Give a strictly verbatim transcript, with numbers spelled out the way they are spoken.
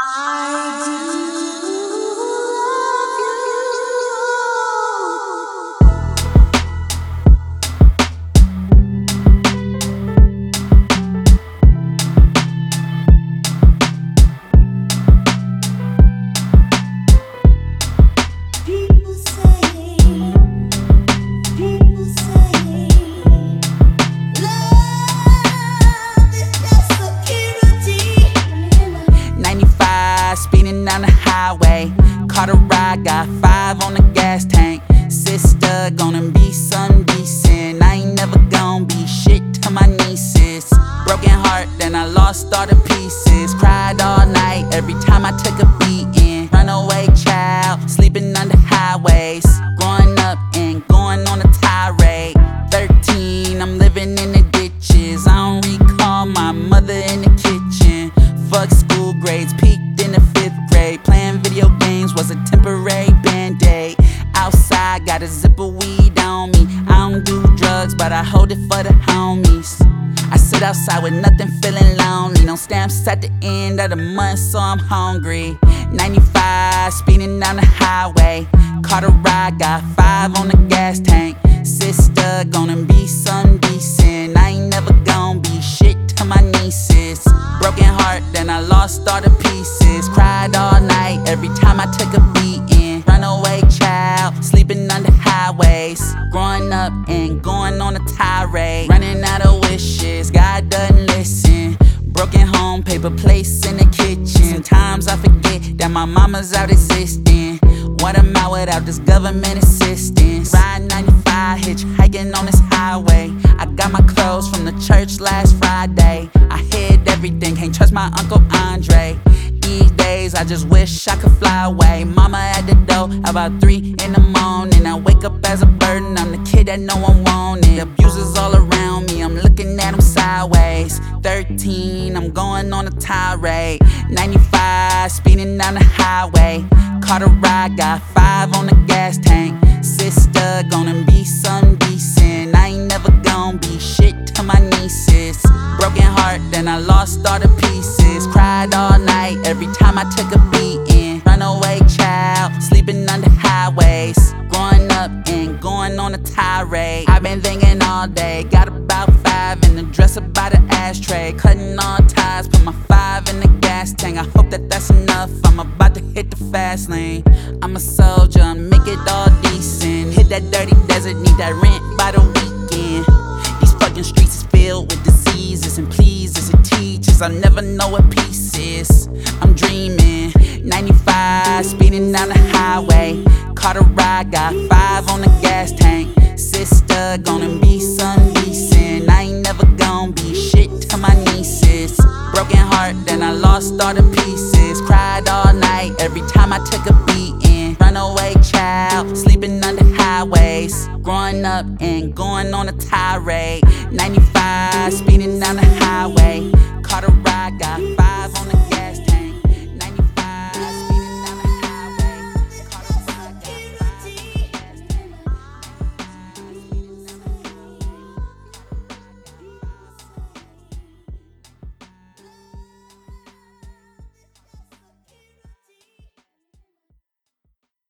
Speeding down the highway, caught a ride, got five on the gas tank. Sister, gonna be some decent. I ain't never gonna be shit to my nieces. Broken heart, then I lost all the pieces. Cried all night every time I took a beating. Runaway child, sleeping under highways. Growing up and going on a tirade. Thirteen, I'm living in the ditches. I don't recall my mother in the kitchen. Fuck school grades, peaked in the fifth grade. Playing video games was a temporary band-aid. Outside, got a zip of weed on me. I don't do drugs, but I hold it for the homies. I sit outside with nothing, feeling lonely. No stamps at the end of the month, so I'm hungry. ninety-five, speeding down the highway. Caught a ride, got five on the gas tank. Sister, gonna be some decent. I ain't never gonna be shit to my nieces. Broken heart, then I lost all the pieces. Cried all night every time I took a beating. Runaway child, sleeping under highways. Growing up and going on a tirade. Running out of wishes, God doesn't listen. Broken home, paper plates in the kitchen. Sometimes I forget that my mama's out existing. What am I without this government assistance? Ride ninety-five, hitchhiking on this highway. I got my clothes from the church last Friday. I hid everything, can't trust my Uncle Andre. These days I just wish I could fly away. Mama at the door about three in the morning. I wake up as a burden, I'm the kid that no one wanted. Abusers all around me, I'm looking at them sideways. Thirteen, I'm going on a tirade. ninety-five, speeding down the highway. Caught a ride, got five on the gas tank. Sister, gonna be some decent. I ain't never gonna be shit to my nieces. Broken heart, then I lost all the pieces. Cried all night every time I took a beating. Runaway child, sleeping under highways. Growing up and going on a tirade. I've been thinking all day, got about five in the dresser by the ashtray. Cutting all ties, put my five in the gas tank. I hope that that's enough, I'm about to hit the fast lane. I'm a soldier, make it all decent. Hit that dirty desert, need that rent by the weekend. These fucking streets is filled with diseases and pleases and teachers. I never know what peace is. I'm dreaming. ninety-five, speeding down the highway. Caught a ride, got five on the gas tank. Sister, gonna be some decent. I ain't never gonna be shit to my nieces. Broken heart, then I lost all the pieces. Cried all night every time I took a beating. Runaway child, sleeping under highways. Growing up and going on a tirade. ninety-five, speeding down the